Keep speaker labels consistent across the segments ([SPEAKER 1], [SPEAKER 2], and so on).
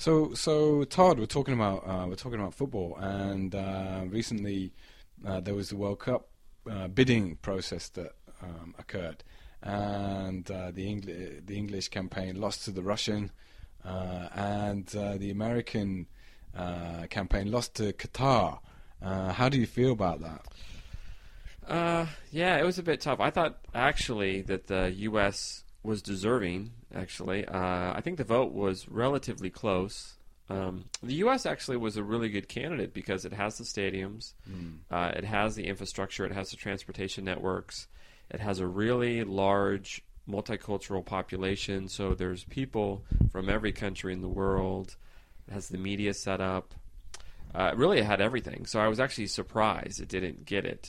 [SPEAKER 1] So Todd, we're talking about football, and recently there was the World Cup bidding process that occurred, and the English campaign lost to the Russian, and the American campaign lost to Qatar. How do you feel about that?
[SPEAKER 2] Yeah, it was a bit tough. I thought actually that the U.S. was deserving. Actually, I think the vote was relatively close. The U.S. actually was a really good candidate because it has the stadiums, it has the infrastructure, it has the transportation networks, it has a really large multicultural population. So there's people from every country in the world. It has the media set up. Really, it had everything. So I was actually surprised it didn't get it.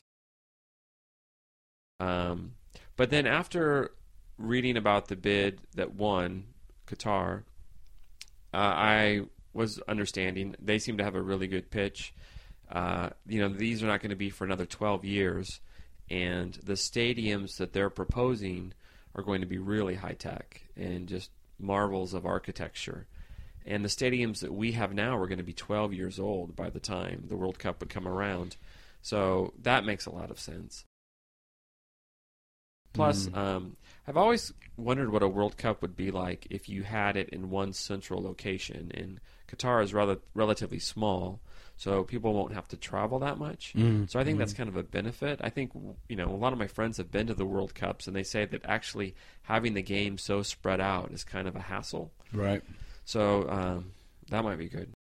[SPEAKER 2] But then after reading about the bid that won, Qatar, I was understanding they seem to have a really good pitch. These are not going to be for another 12 years, and the stadiums that they're proposing are going to be really high tech and just marvels of architecture. And the stadiums that we have now are going to be 12 years old by the time the World Cup would come around. So that makes a lot of sense. Plus, I've always wondered what a World Cup would be like if you had it in one central location. And Qatar is relatively small, so people won't have to travel that much. So I think that's kind of a benefit. I think, a lot of my friends have been to the World Cups, and they say that actually having the game so spread out is kind of a hassle.
[SPEAKER 1] Right.
[SPEAKER 2] So that might be good.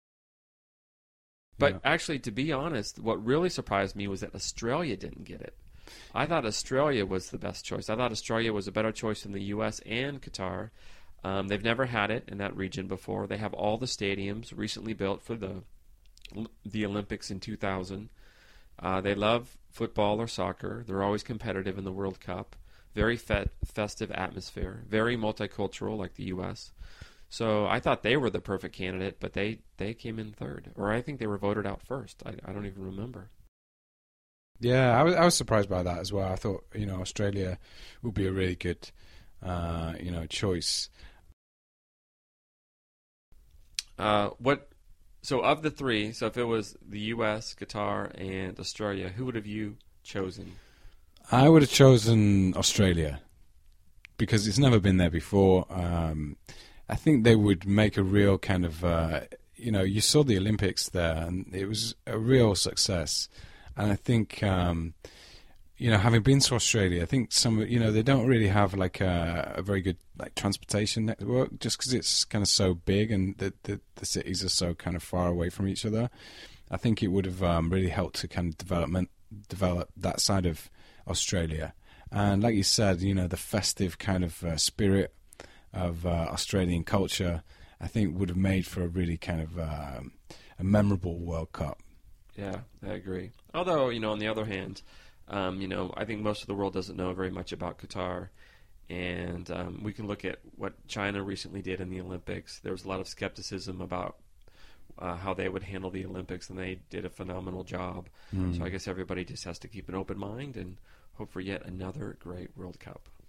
[SPEAKER 2] But actually, to be honest, what really surprised me was that Australia didn't get it. I thought Australia was the best choice. I thought Australia was a better choice than the U.S. and Qatar. They've never had it in that region before. They have all the stadiums recently built for the Olympics in 2000. They love football or soccer. They're always competitive in the World Cup. Very festive atmosphere. Very multicultural like the U.S. So I thought they were the perfect candidate, but they came in third. Or I think they were voted out first. I don't even remember.
[SPEAKER 1] Yeah, I was surprised by that as well. I thought, Australia would be a really good, choice.
[SPEAKER 2] So of the three, so if it was the U.S., Qatar, and Australia, who would have you chosen?
[SPEAKER 1] I would have chosen Australia because it's never been there before. I think they would make a real kind of, you saw the Olympics there, and it was a real success. And I think, having been to Australia, I think they don't really have like a very good like transportation network just because it's kind of so big and the cities are so kind of far away from each other. I think it would have really helped to kind of develop that side of Australia. And like you said, the festive kind of spirit of Australian culture, I think would have made for a really kind of a memorable World Cup.
[SPEAKER 2] Yeah, I agree. Although, on the other hand, I think most of the world doesn't know very much about Qatar. And we can look at what China recently did in the Olympics. There was a lot of skepticism about how they would handle the Olympics, and they did a phenomenal job. So I guess everybody just has to keep an open mind and hope for yet another great World Cup.